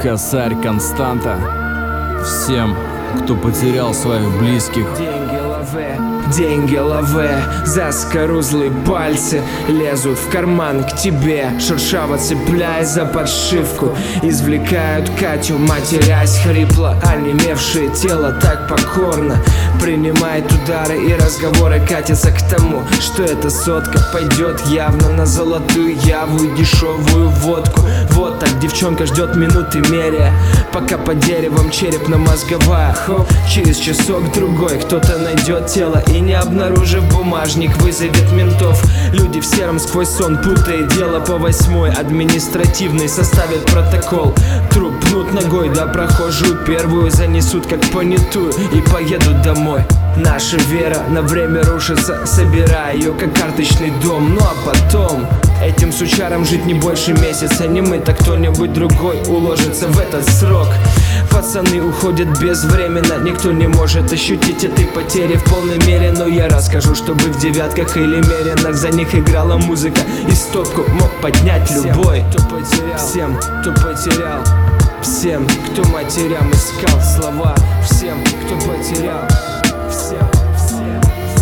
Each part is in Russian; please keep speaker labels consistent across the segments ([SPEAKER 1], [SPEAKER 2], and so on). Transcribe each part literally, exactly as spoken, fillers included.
[SPEAKER 1] Косарь Константа. Всем, кто потерял своих близких.
[SPEAKER 2] Деньги лаве, деньги лаве, заскорузлые пальцы лезут в карман к тебе, шершаво цепляясь за подшивку. Извлекают Катю, матерясь хрипло, онемевшее тело так покорно принимает удары, и разговоры катятся к тому, что эта сотка пойдет явно на золотую яву и дешевую водку. Вот так девчонка ждет минуты меря, пока под деревом черепно-мозговая. Хоп, через часок-другой кто-то найдет тело и, не обнаружив бумажник, вызовет ментов. Люди в сером сквозь сон, путая дело по восьмой, административный составят протокол. Труп пнут ногой, да прохожую первую занесут как понятую и поедут домой. Наша вера на время рушится, собирая ее как карточный дом. Ну а потом этим сучарам жить не больше месяца. Не мы, так кто-нибудь другой уложится в этот срок. Пацаны уходят безвременно, никто не может ощутить этой потери в полной мере. Но я расскажу, чтобы в девятках или меренах за них играла музыка, и стопку мог поднять любой. Всем, кто потерял, всем, кто потерял, всем, кто матерям искал слова, всем, кто потерял, всем, всем,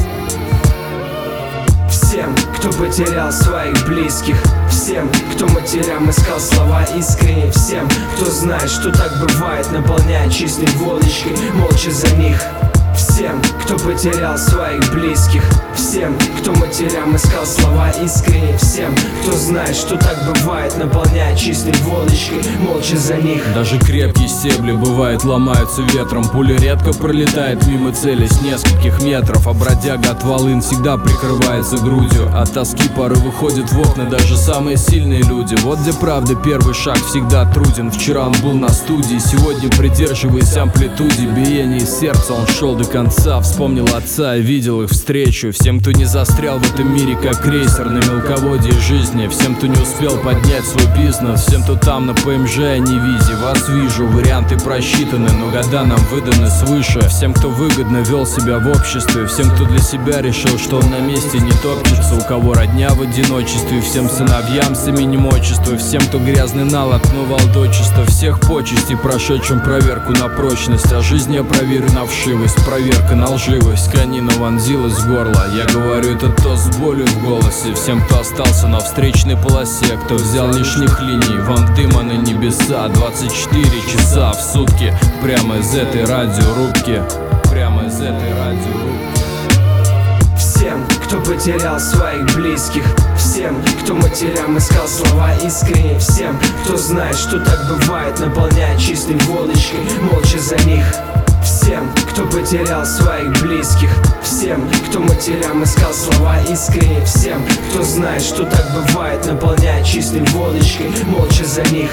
[SPEAKER 2] всем, кто потерял своих близких, всем, кто матерям искал слова искренне, всем, кто знает, что так бывает, наполняя чистой водочкой, молча за них. Всем, кто потерял своих близких, всем, кто матерям искал слова искренне, всем, кто знает, что так бывает, наполняя чистой водочкой, молча за них.
[SPEAKER 1] Даже крепкие стебли, бывает, ломаются ветром. Пуля редко пролетает мимо цели с нескольких метров, а бродяга от волын всегда прикрывается грудью. От тоски поры выходят в окна даже самые сильные люди. Вот где правда первый шаг всегда труден. Вчера он был на студии, сегодня, придерживаясь амплитуде биения сердца, он шел до конца. Вспомнил отца и видел их встречу. Всем, кто не застрял в этом мире как крейсер на мелководье жизни, всем, кто не успел поднять свой бизнес, всем, кто там на ПМЖ, а не визе. Вас вижу, варианты просчитаны, но года нам выданы свыше. Всем, кто выгодно вел себя в обществе, всем, кто для себя решил, что он на месте не топчется, у кого родня в одиночестве, всем сыновьям с именем отчества, всем, кто грязный нал отмывал дочисто, всех почестей, прошедшим проверку на прочность, а жизнь я проверю на вшивость, проверка на лживость. Конина вонзилась в горло, я говорю это то с болью в голосе. Всем, кто остался на встречной полосе, кто взял лишних линий, вам дыма на небеса. Двадцать четыре часа в сутки, прямо из этой радиорубки, прямо из этой радиорубки.
[SPEAKER 2] Всем, кто потерял своих близких, всем, кто матерям искал слова искренне, всем, кто знает, что так бывает, наполняя чистой водочкой, молча за них. Всем, кто потерял своих близких, всем, кто матерям искал слова искренне, всем, кто знает, что так бывает, наполняя чистой водочкой, молча за них.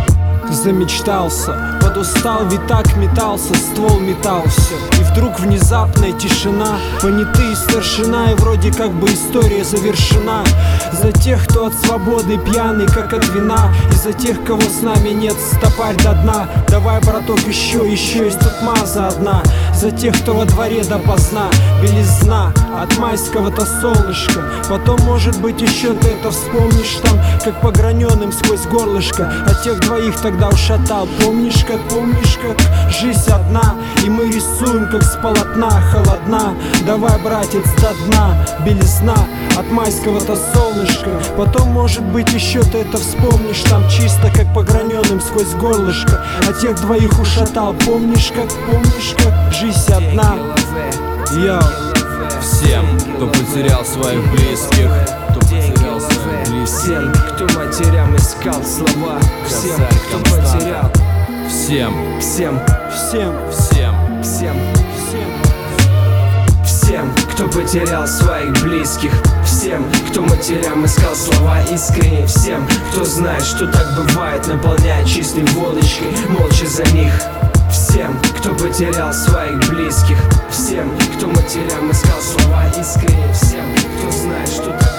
[SPEAKER 3] Замечтался, подустал, ведь так метался, ствол метался. И вдруг внезапная тишина, понятые старшина, и вроде как бы история завершена. За тех, кто от свободы пьяный, как от вина, и за тех, кого с нами нет, стопарь до дна. Давай, браток, еще, еще есть тут маза одна. За тех, кто во дворе допоздна, белизна от майского-то солнышка. Потом, может быть, еще ты это вспомнишь там, как по граненым сквозь горлышко. От тех двоих тогда ушатал, помнишь как, помнишь как? Жизнь одна, и мы рисуем как с полотна. Холодна, давай, братец, до дна. Белизна от майского-то солнышка. Потом, может быть, еще ты это вспомнишь там, чисто как по граненым сквозь горлышко. От тех двоих ушатал, помнишь как, помнишь как? Жизнь одна. Йоу.
[SPEAKER 1] Всем, кто потерял своих близких, кто потерял своих близких,
[SPEAKER 2] всем, кто матерям искал слова, всем, кто потерял,
[SPEAKER 1] всем,
[SPEAKER 2] всем,
[SPEAKER 3] Всем,
[SPEAKER 1] всем,
[SPEAKER 2] всем,
[SPEAKER 3] всем,
[SPEAKER 2] всем, кто потерял своих близких, всем, кто матерям искал слова искренне, всем, кто знает, что так бывает, наполняя чистой водочкой, молча за них. Всем, кто потерял своих близких, всем, кто матерям искал слова искренне, всем, кто знает, что так